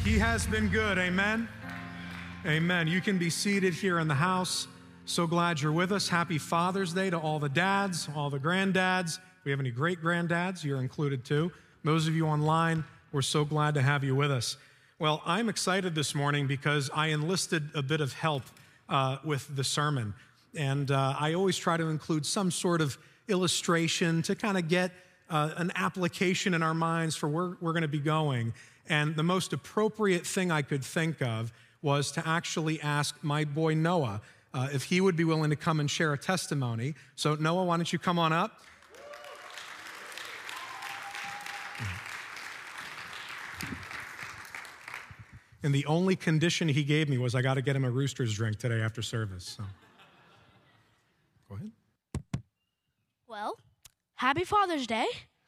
He has been good, amen? Amen. You can be seated here in the house. So glad you're with us. Happy Father's Day to all the dads, all the granddads. If we have any great-granddads, you're included too. Those of you online, we're so glad to have you with us. Well, I'm excited this morning because I enlisted a bit of help with the sermon. And I always try to include some sort of illustration to kind of get an application in our minds for where we're going to be going. And the most appropriate thing I could think of was to actually ask my boy Noah if he would be willing to come and share a testimony. So Noah, why don't you come on up? And the only condition he gave me was I got to get him a Rooster's drink today after service. So. Go ahead. Well, happy Father's Day.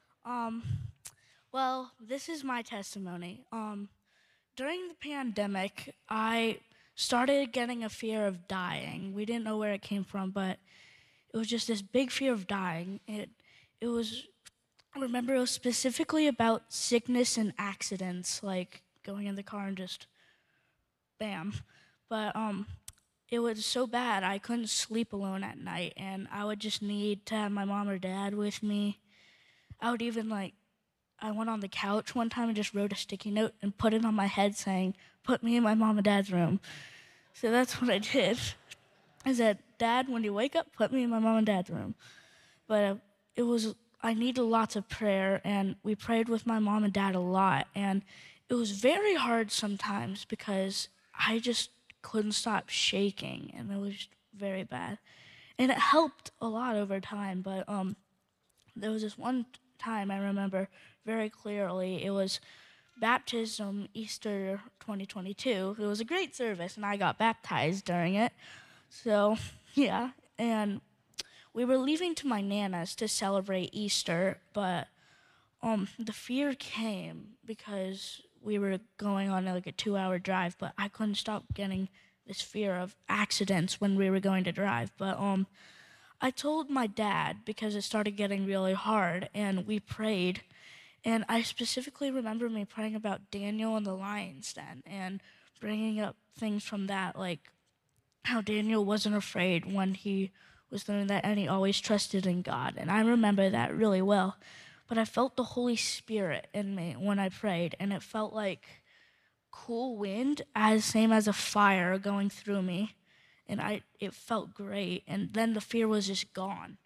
Well, this is my testimony. During the pandemic, I started getting a fear of dying. We didn't know where it came from, but it was just this big fear of dying. I remember it was specifically about sickness and accidents, like going in the car and just bam. But it was so bad I couldn't sleep alone at night, and I would just need to have my mom or dad with me. I would even I went on the couch one time and just wrote a sticky note and put it on my head saying, "Put me in my mom and dad's room." So that's what I did. I said, "Dad, when you wake up, put me in my mom and dad's room." But I needed lots of prayer, and we prayed with my mom and dad a lot. And it was very hard sometimes because I just couldn't stop shaking, and it was just very bad. And it helped a lot over time, but there was this one time I remember very clearly. It was baptism, Easter 2022. It was a great service, and I got baptized during it. So, yeah, and we were leaving to my Nana's to celebrate Easter, but the fear came because we were going on a 2-hour drive, but I couldn't stop getting this fear of accidents when we were going to drive. But I told my dad because it started getting really hard, and we prayed. And I specifically remember me praying about Daniel and the lion's den and bringing up things from that, like how Daniel wasn't afraid when he was doing that, and he always trusted in God. And I remember that really well. But I felt the Holy Spirit in me when I prayed, and it felt like cool wind, same as a fire going through me. And it felt great, and then the fear was just gone.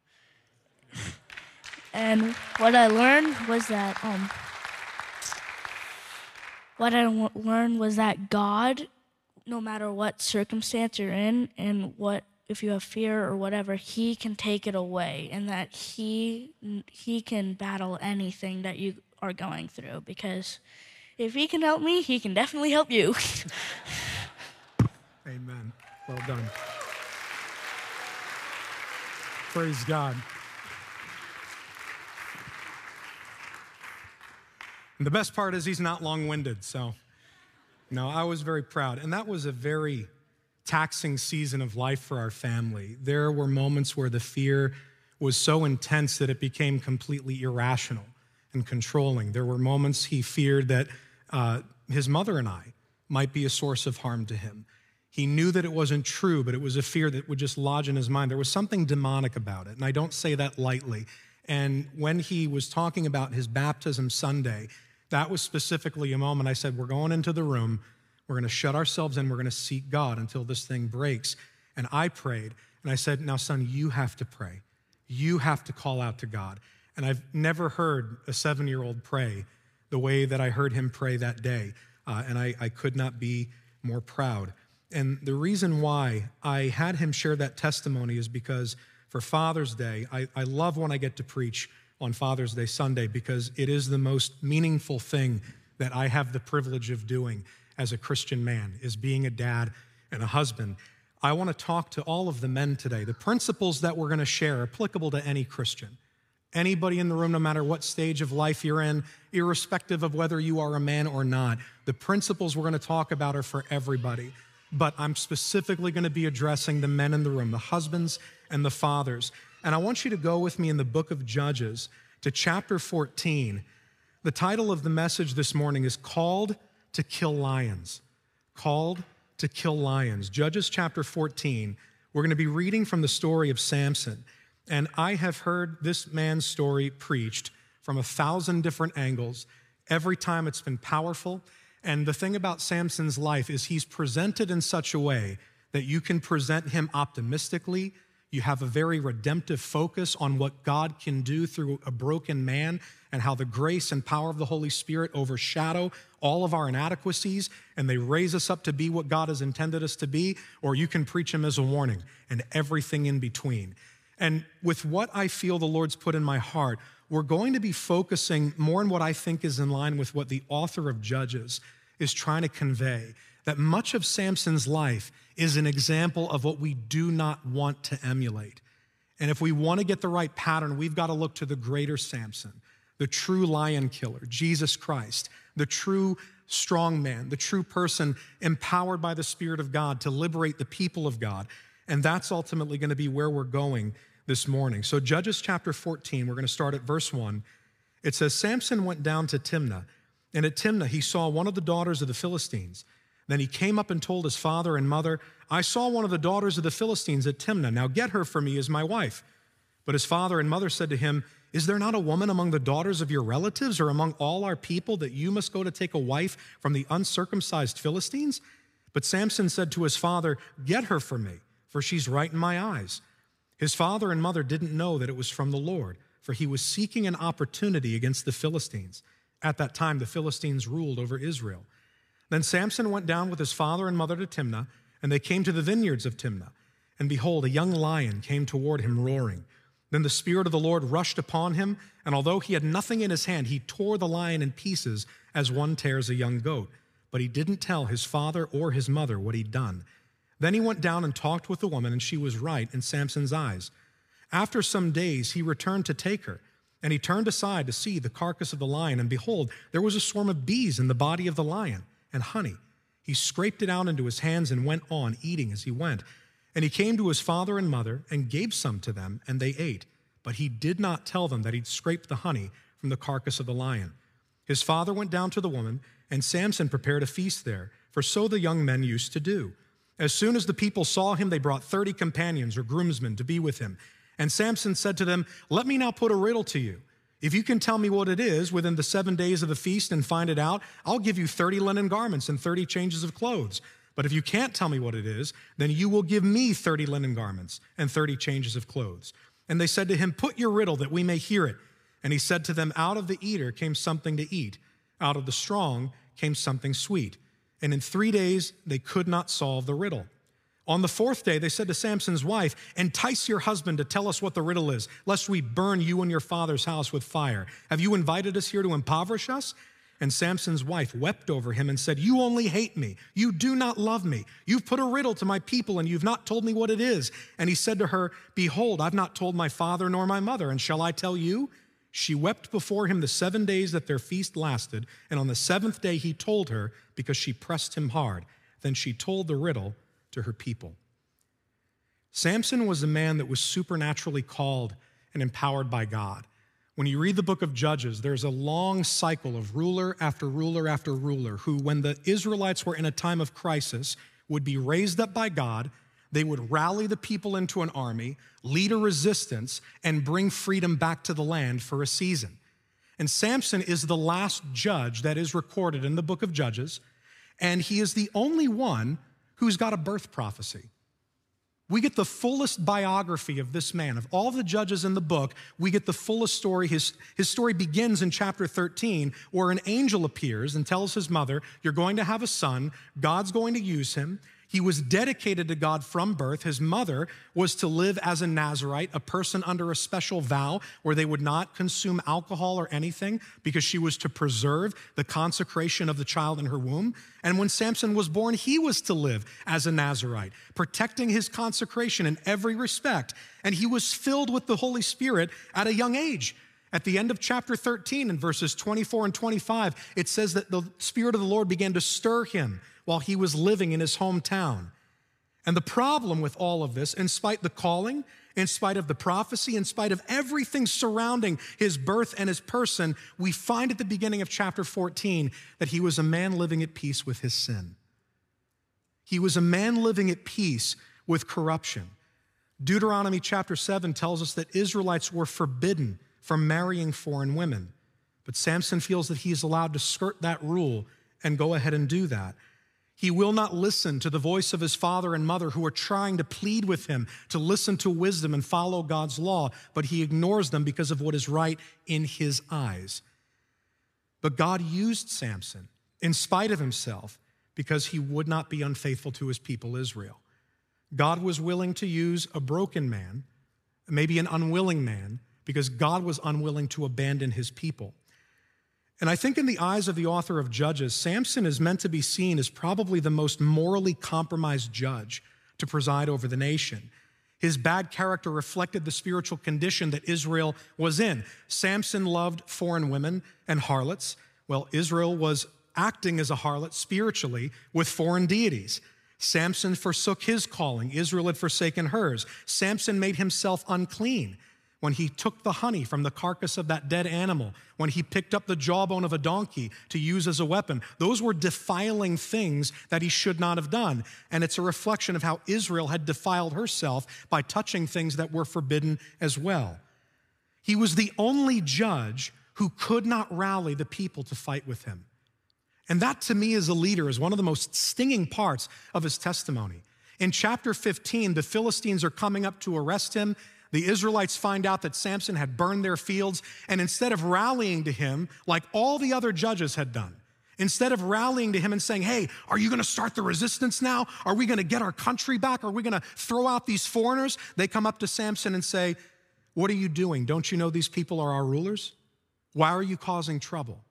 And what I learned was that God, no matter what circumstance you're in, and if you have fear or whatever, He can take it away, and that He can battle anything that you are going through. Because if He can help me, He can definitely help you. Amen. Well done. Praise God. And the best part is he's not long-winded, so no, I was very proud. And that was a very taxing season of life for our family. There were moments where the fear was so intense that it became completely irrational and controlling. There were moments he feared that his mother and I might be a source of harm to him. He knew that it wasn't true, but it was a fear that would just lodge in his mind. There was something demonic about it, and I don't say that lightly. And when he was talking about his baptism Sunday, that was specifically a moment I said, we're going into the room, we're going to shut ourselves in, we're going to seek God until this thing breaks. And I prayed, and I said, now, son, you have to pray. You have to call out to God. And I've never heard a 7-year-old pray the way that I heard him pray that day, and I could not be more proud. And the reason why I had him share that testimony is because for Father's Day, I love when I get to preach on Father's Day Sunday because it is the most meaningful thing that I have the privilege of doing as a Christian man, is being a dad and a husband. I want to talk to all of the men today. The principles that we're going to share are applicable to any Christian. Anybody in the room, no matter what stage of life you're in, irrespective of whether you are a man or not, the principles we're going to talk about are for everybody. But I'm specifically going to be addressing the men in the room, the husbands and the fathers. And I want you to go with me in the book of Judges to chapter 14. The title of the message this morning is Called to kill lions. Called to kill lions. Judges chapter 14, we're going to be reading from the story of Samson. And I have heard this man's story preached from 1,000 different angles. Every time it's been powerful. And the thing about Samson's life is he's presented in such a way that you can present him optimistically. You have a very redemptive focus on what God can do through a broken man and how the grace and power of the Holy Spirit overshadow all of our inadequacies and they raise us up to be what God has intended us to be, or you can preach him as a warning and everything in between. And with what I feel the Lord's put in my heart, we're going to be focusing more on what I think is in line with what the author of Judges is trying to convey, that much of Samson's life is an example of what we do not want to emulate. And if we want to get the right pattern, we've got to look to the greater Samson, the true lion killer, Jesus Christ, the true strong man, the true person empowered by the Spirit of God to liberate the people of God. And that's ultimately going to be where we're going this morning. So Judges chapter 14, we're going to start at verse 1. It says, Samson went down to Timnah, and at Timnah he saw one of the daughters of the Philistines. Then he came up and told his father and mother, I saw one of the daughters of the Philistines at Timnah. Now get her for me as my wife. But his father and mother said to him, Is there not a woman among the daughters of your relatives or among all our people that you must go to take a wife from the uncircumcised Philistines? But Samson said to his father, Get her for me, for she's right in my eyes. His father and mother didn't know that it was from the Lord, for he was seeking an opportunity against the Philistines. At that time, the Philistines ruled over Israel. Then Samson went down with his father and mother to Timnah, and they came to the vineyards of Timnah. And behold, a young lion came toward him roaring. Then the Spirit of the Lord rushed upon him, and although he had nothing in his hand, he tore the lion in pieces as one tears a young goat. But he didn't tell his father or his mother what he'd done. Then he went down and talked with the woman, and she was right in Samson's eyes. After some days, he returned to take her, and he turned aside to see the carcass of the lion, and behold, there was a swarm of bees in the body of the lion, and honey. He scraped it out into his hands and went on, eating as he went. And he came to his father and mother and gave some to them, and they ate. But he did not tell them that he'd scraped the honey from the carcass of the lion. His father went down to the woman, and Samson prepared a feast there, for so the young men used to do. As soon as the people saw him, they brought 30 companions or groomsmen to be with him. And Samson said to them, Let me now put a riddle to you. If you can tell me what it is within the 7 days of the feast and find it out, I'll give you 30 linen garments and 30 changes of clothes. But if you can't tell me what it is, then you will give me 30 linen garments and 30 changes of clothes. And they said to him, Put your riddle that we may hear it. And he said to them, Out of the eater came something to eat. Out of the strong came something sweet. And in 3 days they could not solve the riddle. On the 4th day, they said to Samson's wife, Entice your husband to tell us what the riddle is, lest we burn you and your father's house with fire. Have you invited us here to impoverish us? And Samson's wife wept over him and said, You only hate me. You do not love me. You've put a riddle to my people, and you've not told me what it is. And he said to her, Behold, I've not told my father nor my mother, and shall I tell you? She wept before him the 7 days that their feast lasted, and on the 7th day he told her, because she pressed him hard. Then she told the riddle to her people. Samson was a man that was supernaturally called and empowered by God. When you read the book of Judges, there's a long cycle of ruler after ruler after ruler who, when the Israelites were in a time of crisis, would be raised up by God. They would rally the people into an army, lead a resistance, and bring freedom back to the land for a season. And Samson is the last judge that is recorded in the book of Judges, and he is the only one who's got a birth prophecy. We get the fullest biography of this man. Of all the judges in the book, we get the fullest story. His story begins in chapter 13, where an angel appears and tells his mother, You're going to have a son. God's going to use him. He was dedicated to God from birth. His mother was to live as a Nazirite, a person under a special vow where they would not consume alcohol or anything because she was to preserve the consecration of the child in her womb. And when Samson was born, he was to live as a Nazirite, protecting his consecration in every respect. And he was filled with the Holy Spirit at a young age. At the end of chapter 13, in verses 24 and 25, it says that the Spirit of the Lord began to stir him while he was living in his hometown. And the problem with all of this, in spite the calling in spite of the prophecy, in spite of everything surrounding his birth and his person, we find at the beginning of chapter 14 that he was a man living at peace with his sin. He was a man living at peace with corruption. Deuteronomy chapter 7 tells us that Israelites were forbidden from marrying foreign women. But Samson feels that he's allowed to skirt that rule and go ahead and do that. He will not listen to the voice of his father and mother who are trying to plead with him to listen to wisdom and follow God's law, but he ignores them because of what is right in his eyes. But God used Samson in spite of himself because he would not be unfaithful to his people Israel. God was willing to use a broken man, maybe an unwilling man, because God was unwilling to abandon his people. And I think in the eyes of the author of Judges, Samson is meant to be seen as probably the most morally compromised judge to preside over the nation. His bad character reflected the spiritual condition that Israel was in. Samson loved foreign women and harlots. Well, Israel was acting as a harlot spiritually with foreign deities. Samson forsook his calling. Israel had forsaken hers. Samson made himself unclean when he took the honey from the carcass of that dead animal, when he picked up the jawbone of a donkey to use as a weapon. Those were defiling things that he should not have done. And it's a reflection of how Israel had defiled herself by touching things that were forbidden as well. He was the only judge who could not rally the people to fight with him. And that, to me, as a leader, is one of the most stinging parts of his testimony. In chapter 15, the Philistines are coming up to arrest him. The Israelites find out that Samson had burned their fields, and instead of rallying to him like all the other judges had done, instead of rallying to him and saying, hey, are you going to start the resistance now? Are we going to get our country back? Are we going to throw out these foreigners? They come up to Samson and say, what are you doing? Don't you know these people are our rulers? Why are you causing trouble?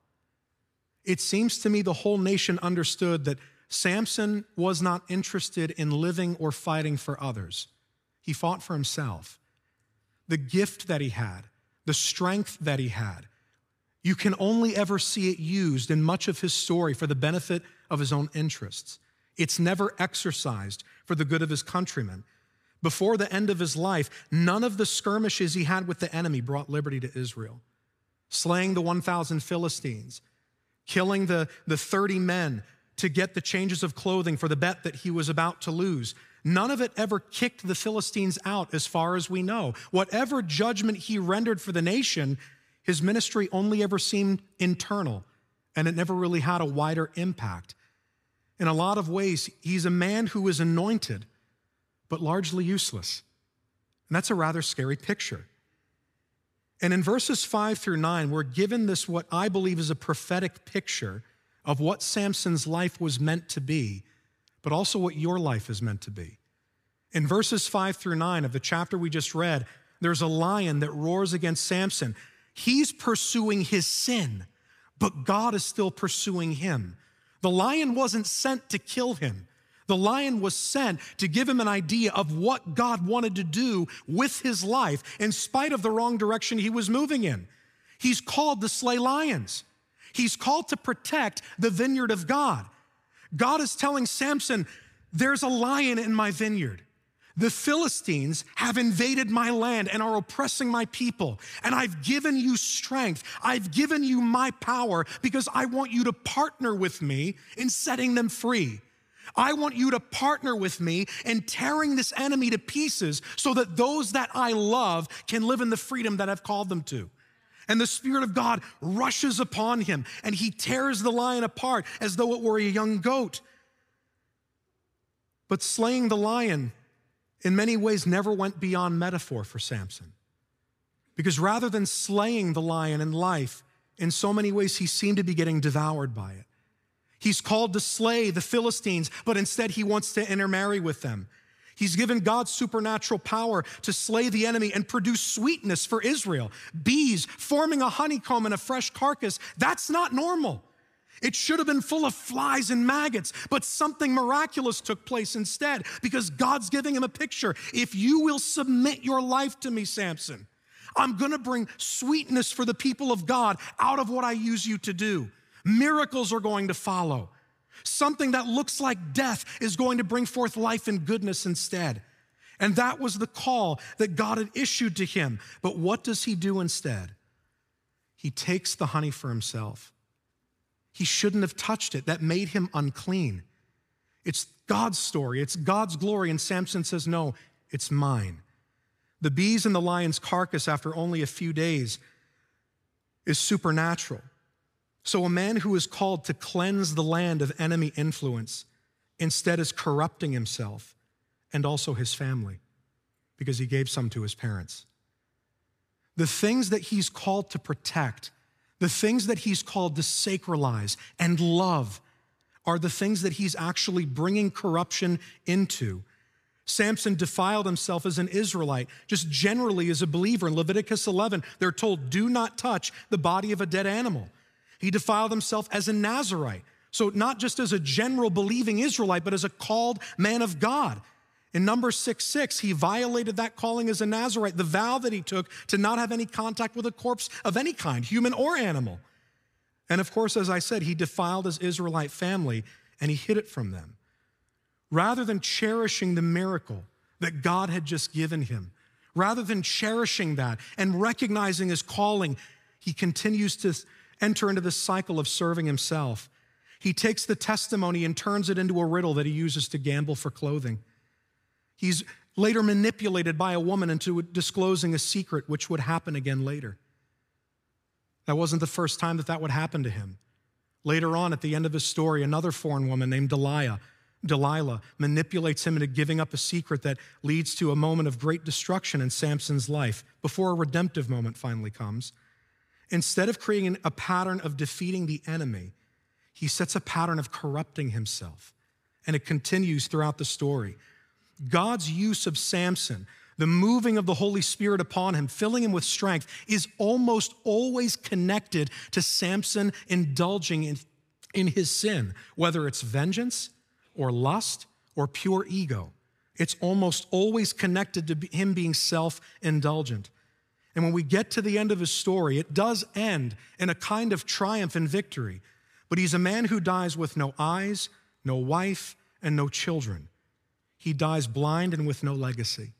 It seems to me the whole nation understood that Samson was not interested in living or fighting for others. He fought for himself. The gift that he had, the strength that he had, you can only ever see it used in much of his story for the benefit of his own interests. It's never exercised for the good of his countrymen. Before the end of his life, none of the skirmishes he had with the enemy brought liberty to Israel. Slaying the 1,000 Philistines, killing the 30 men to get the changes of clothing for the bet that he was about to lose. None of it ever kicked the Philistines out as far as we know. Whatever judgment he rendered for the nation, his ministry only ever seemed internal, and it never really had a wider impact. In a lot of ways, he's a man who is anointed, but largely useless. And that's a rather scary picture. And in verses 5 through 9, we're given this, what I believe is a prophetic picture of what Samson's life was meant to be, but also what your life is meant to be. In verses 5 through 9 of the chapter we just read, there's a lion that roars against Samson. He's pursuing his sin, but God is still pursuing him. The lion wasn't sent to kill him. The lion was sent to give him an idea of what God wanted to do with his life in spite of the wrong direction he was moving in. He's called to slay lions. He's called to protect the vineyard of God. God is telling Samson, there's a lion in my vineyard. The Philistines have invaded my land and are oppressing my people. And I've given you strength. I've given you my power because I want you to partner with me in setting them free. I want you to partner with me in tearing this enemy to pieces so that those that I love can live in the freedom that I've called them to. And the Spirit of God rushes upon him, and he tears the lion apart as though it were a young goat. But slaying the lion, in many ways, never went beyond metaphor for Samson. Because rather than slaying the lion in life, in so many ways, he seemed to be getting devoured by it. He's called to slay the Philistines, but instead he wants to intermarry with them. He's given God's supernatural power to slay the enemy and produce sweetness for Israel. Bees forming a honeycomb in a fresh carcass, that's not normal. It should have been full of flies and maggots, but something miraculous took place instead because God's giving him a picture. If you will submit your life to me, Samson, I'm going to bring sweetness for the people of God out of what I use you to do. Miracles are going to follow. Something that looks like death is going to bring forth life and goodness instead. And that was the call that God had issued to him. But what does he do instead? He takes the honey for himself. He shouldn't have touched it. That made him unclean. It's God's story. It's God's glory. And Samson says, no, it's mine. The bees in the lion's carcass after only a few days is supernatural. So a man who is called to cleanse the land of enemy influence instead is corrupting himself and also his family because he gave some to his parents. The things that he's called to protect, the things that he's called to sacralize and love are the things that he's actually bringing corruption into. Samson defiled himself as an Israelite, just generally as a believer. In Leviticus 11, they're told, do not touch the body of a dead animal. He defiled himself as a Nazirite. So not just as a general believing Israelite, but as a called man of God. In Numbers 6:6, he violated that calling as a Nazirite, the vow that he took to not have any contact with a corpse of any kind, human or animal. And of course, as I said, he defiled his Israelite family and he hid it from them. Rather than cherishing the miracle that God had just given him, rather than cherishing that and recognizing his calling, he continues to enter into this cycle of serving himself. He takes the testimony and turns it into a riddle that he uses to gamble for clothing. He's later manipulated by a woman into disclosing a secret which would happen again later. That wasn't the first time that would happen to him. Later on, at the end of his story, another foreign woman named Delilah manipulates him into giving up a secret that leads to a moment of great destruction in Samson's life before a redemptive moment finally comes. Instead of creating a pattern of defeating the enemy, he sets a pattern of corrupting himself. And it continues throughout the story. God's use of Samson, the moving of the Holy Spirit upon him, filling him with strength, is almost always connected to Samson indulging in his sin, whether it's vengeance or lust or pure ego. It's almost always connected to him being self-indulgent. And when we get to the end of his story, it does end in a kind of triumph and victory. But he's a man who dies with no eyes, no wife, and no children. He dies blind and with no legacy.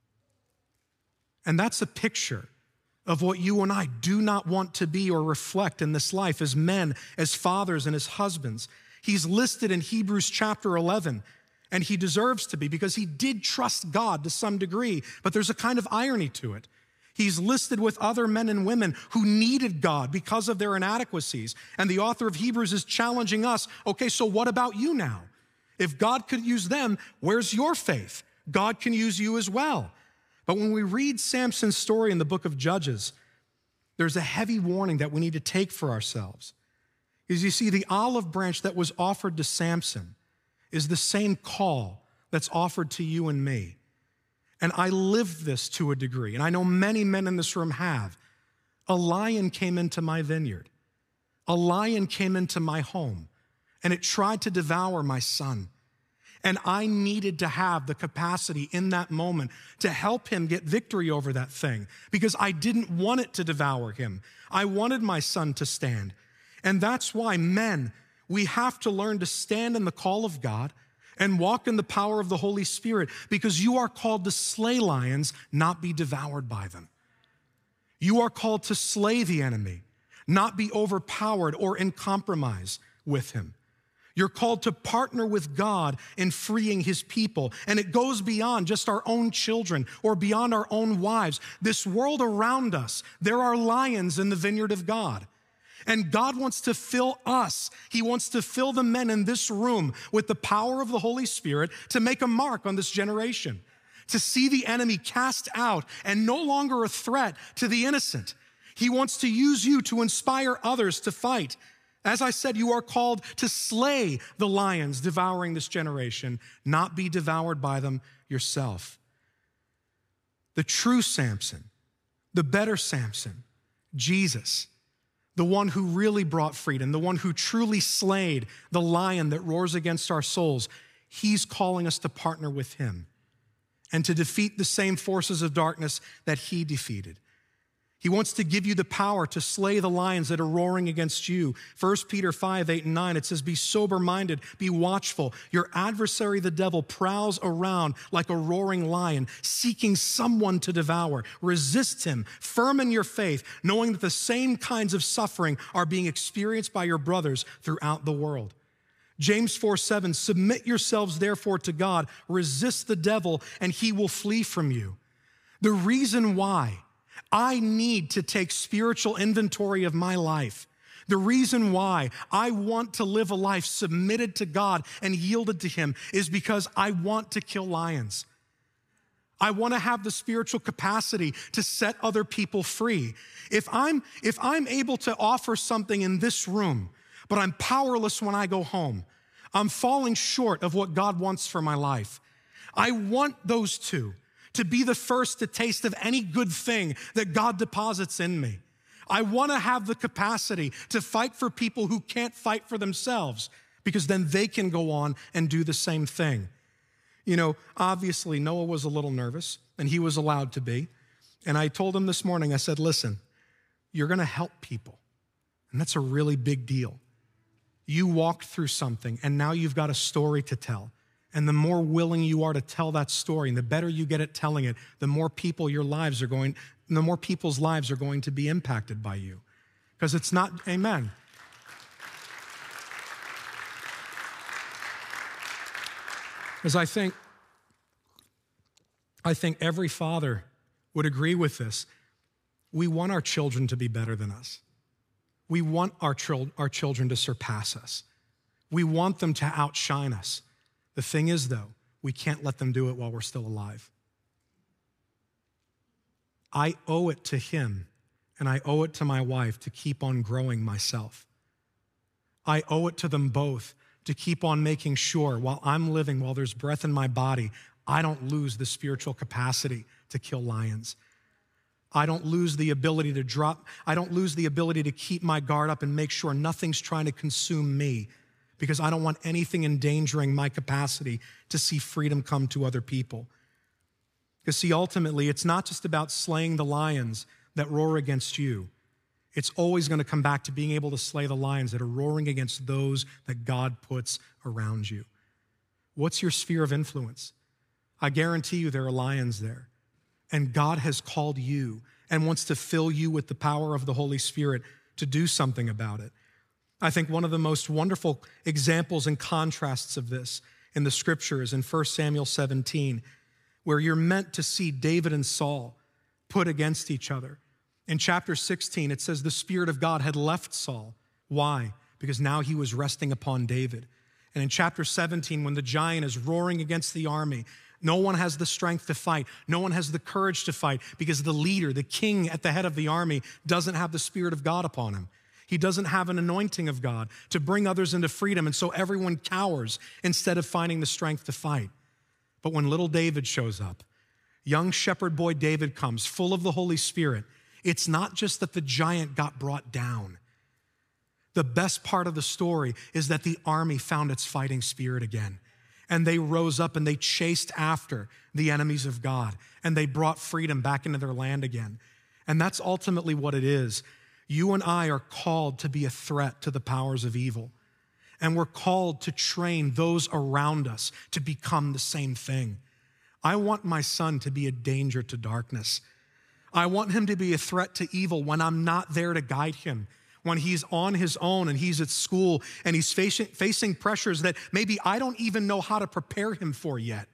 And that's a picture of what you and I do not want to be or reflect in this life as men, as fathers, and as husbands. He's listed in Hebrews chapter 11, and he deserves to be because he did trust God to some degree, but there's a kind of irony to it. He's listed with other men and women who needed God because of their inadequacies. And the author of Hebrews is challenging us, okay, so what about you now? If God could use them, where's your faith? God can use you as well. But when we read Samson's story in the book of Judges, there's a heavy warning that we need to take for ourselves. Because you see, the olive branch that was offered to Samson is the same call that's offered to you and me. And I lived this to a degree, and I know many men in this room have. A lion came into my vineyard. A lion came into my home, and it tried to devour my son. And I needed to have the capacity in that moment to help him get victory over that thing because I didn't want it to devour him. I wanted my son to stand. And that's why, men, we have to learn to stand in the call of God and walk in the power of the Holy Spirit because you are called to slay lions, not be devoured by them. You are called to slay the enemy, not be overpowered or in compromise with him. You're called to partner with God in freeing his people. And it goes beyond just our own children or beyond our own wives. This world around us, there are lions in the vineyard of God. And God wants to fill us. He wants to fill the men in this room with the power of the Holy Spirit to make a mark on this generation, to see the enemy cast out and no longer a threat to the innocent. He wants to use you to inspire others to fight. As I said, you are called to slay the lions devouring this generation, not be devoured by them yourself. The true Samson, the better Samson, Jesus, the one who really brought freedom, the one who truly slayed the lion that roars against our souls, he's calling us to partner with him and to defeat the same forces of darkness that he defeated. He wants to give you the power to slay the lions that are roaring against you. 1 Peter 5, 8, and 9, it says, be sober-minded, be watchful. Your adversary, the devil, prowls around like a roaring lion, seeking someone to devour. Resist him, firm in your faith, knowing that the same kinds of suffering are being experienced by your brothers throughout the world. James 4, 7, submit yourselves therefore to God, resist the devil, and he will flee from you. The reason why I need to take spiritual inventory of my life, the reason why I want to live a life submitted to God and yielded to him, is because I want to kill lions. I want to have the spiritual capacity to set other people free. If I'm able to offer something in this room, but I'm powerless when I go home, I'm falling short of what God wants for my life. I want those two to be the first to taste of any good thing that God deposits in me. I want to have the capacity to fight for people who can't fight for themselves, because then they can go on and do the same thing. You know, obviously Noah was a little nervous, and he was allowed to be. And I told him this morning, I said, listen, you're going to help people, and that's a really big deal. You walked through something, and now you've got a story to tell. And the more willing you are to tell that story, and the better you get at telling it, the more people's lives are going to be impacted by you. Because it's not, amen. Because I think every father would agree with this. We want our children to be better than us. We want our children to surpass us. We want them to outshine us. The thing is, though, we can't let them do it while we're still alive. I owe it to him, and I owe it to my wife to keep on growing myself. I owe it to them both to keep on making sure while I'm living, while there's breath in my body, I don't lose the spiritual capacity to kill lions. I don't lose the ability to keep my guard up and make sure nothing's trying to consume me, because I don't want anything endangering my capacity to see freedom come to other people. Because see, ultimately, it's not just about slaying the lions that roar against you. It's always going to come back to being able to slay the lions that are roaring against those that God puts around you. What's your sphere of influence? I guarantee you there are lions there. And God has called you and wants to fill you with the power of the Holy Spirit to do something about it. I think one of the most wonderful examples and contrasts of this in the scripture is in 1 Samuel 17, where you're meant to see David and Saul put against each other. In chapter 16, it says the Spirit of God had left Saul. Why? Because now he was resting upon David. And in chapter 17, when the giant is roaring against the army, no one has the strength to fight. No one has the courage to fight, because the leader, the king at the head of the army, doesn't have the Spirit of God upon him. He doesn't have an anointing of God to bring others into freedom, and so everyone cowers instead of finding the strength to fight. But when little David shows up, young shepherd boy David comes, full of the Holy Spirit, it's not just that the giant got brought down. The best part of the story is that the army found its fighting spirit again. And they rose up and they chased after the enemies of God. And they brought freedom back into their land again. And that's ultimately what it is. You and I are called to be a threat to the powers of evil. And we're called to train those around us to become the same thing. I want my son to be a danger to darkness. I want him to be a threat to evil when I'm not there to guide him, when he's on his own and he's at school and he's facing pressures that maybe I don't even know how to prepare him for yet.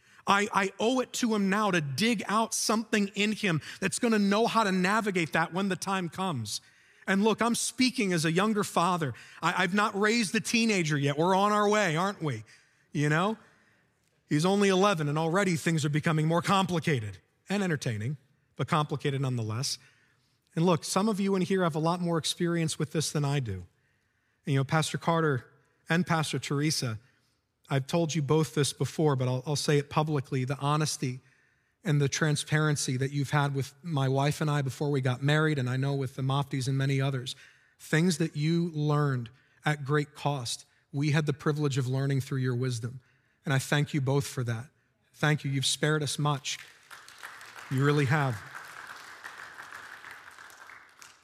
I owe it to him now to dig out something in him that's going to know how to navigate that when the time comes. And look, I'm speaking as a younger father. I've not raised a teenager yet. We're on our way, aren't we? You know? He's only 11 and already things are becoming more complicated and entertaining, but complicated nonetheless. And look, some of you in here have a lot more experience with this than I do. And, you know, Pastor Carter and Pastor Teresa, I've told you both this before, but I'll say it publicly, the honesty and the transparency that you've had with my wife and I before we got married, and I know with the Moftis and many others, things that you learned at great cost, we had the privilege of learning through your wisdom. And I thank you both for that. Thank you. You've spared us much. You really have.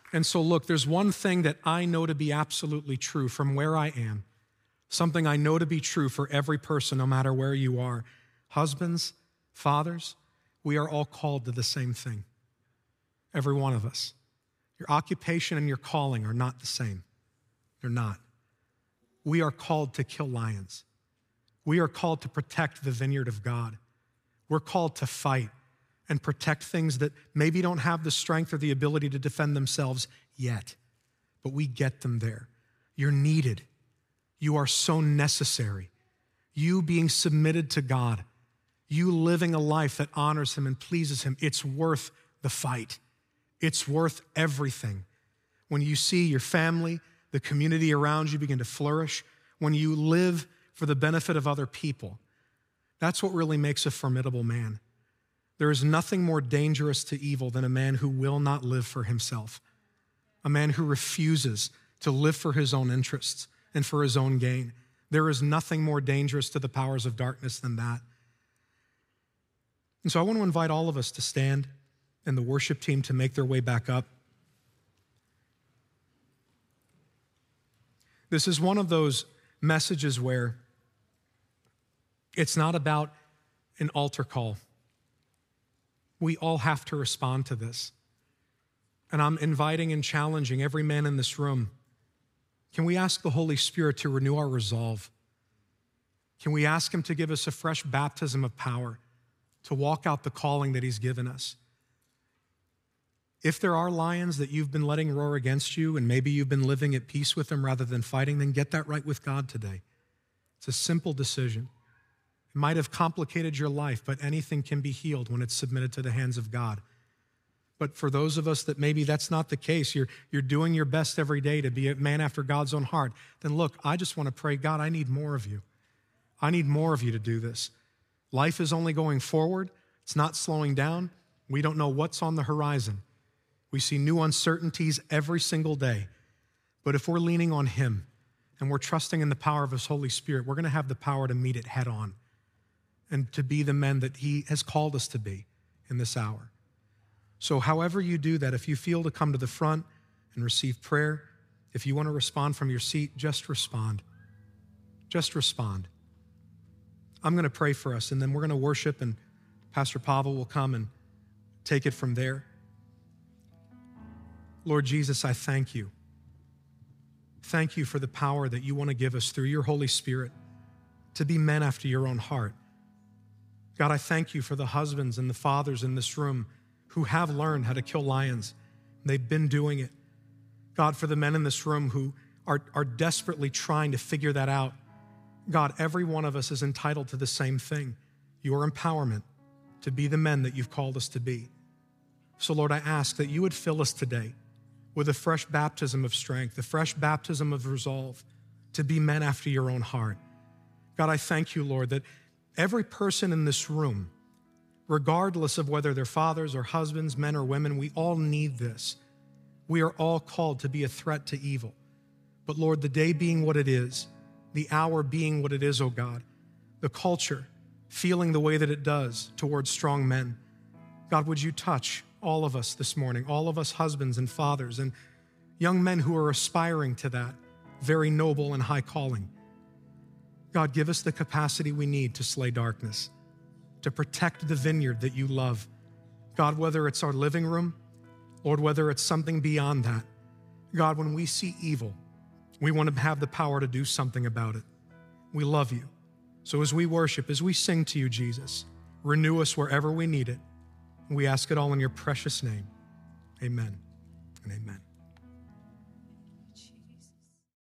And so look, there's one thing that I know to be absolutely true from where I am, something I know to be true for every person, no matter where you are. Husbands, fathers, we are all called to the same thing. Every one of us. Your occupation and your calling are not the same. They're not. We are called to kill lions. We are called to protect the vineyard of God. We're called to fight and protect things that maybe don't have the strength or the ability to defend themselves yet, but we get them there. You're needed. You are so necessary. You being submitted to God, you living a life that honors Him and pleases Him, it's worth the fight. It's worth everything. When you see your family, the community around you begin to flourish, when you live for the benefit of other people, that's what really makes a formidable man. There is nothing more dangerous to evil than a man who will not live for himself, a man who refuses to live for his own interests and for his own gain. There is nothing more dangerous to the powers of darkness than that. And so I want to invite all of us to stand and the worship team to make their way back up. This is one of those messages where it's not about an altar call. We all have to respond to this. And I'm inviting and challenging every man in this room. Can we ask the Holy Spirit to renew our resolve? Can we ask Him to give us a fresh baptism of power to walk out the calling that He's given us? If there are lions that you've been letting roar against you and maybe you've been living at peace with them rather than fighting, then get that right with God today. It's a simple decision. It might have complicated your life, but anything can be healed when it's submitted to the hands of God. But for those of us that maybe that's not the case, you're doing your best every day to be a man after God's own heart, then look, I just want to pray, God, I need more of you. I need more of you to do this. Life is only going forward. It's not slowing down. We don't know what's on the horizon. We see new uncertainties every single day. But if we're leaning on Him and we're trusting in the power of His Holy Spirit, we're going to have the power to meet it head on and to be the men that He has called us to be in this hour. So however you do that, if you feel to come to the front and receive prayer, if you want to respond from your seat, just respond. Just respond. I'm going to pray for us, and then we're going to worship, and Pastor Pavel will come and take it from there. Lord Jesus, I thank you. Thank you for the power that you want to give us through your Holy Spirit to be men after your own heart. God, I thank you for the husbands and the fathers in this room who have learned how to kill lions. They've been doing it. God, for the men in this room who are desperately trying to figure that out. God, every one of us is entitled to the same thing, your empowerment to be the men that you've called us to be. So Lord, I ask that you would fill us today with a fresh baptism of strength, a fresh baptism of resolve to be men after your own heart. God, I thank you, Lord, that every person in this room, regardless of whether they're fathers or husbands, men or women, we all need this. We are all called to be a threat to evil. But Lord, the day being what it is, the hour being what it is, oh God, the culture feeling the way that it does towards strong men, God, would you touch all of us this morning, all of us husbands and fathers and young men who are aspiring to that very noble and high calling. God, give us the capacity we need to slay darkness, to protect the vineyard that you love. God, whether it's our living room, Lord, whether it's something beyond that. God, when we see evil, we want to have the power to do something about it. We love you. So as we worship, as we sing to you, Jesus, renew us wherever we need it. We ask it all in your precious name. Amen and amen.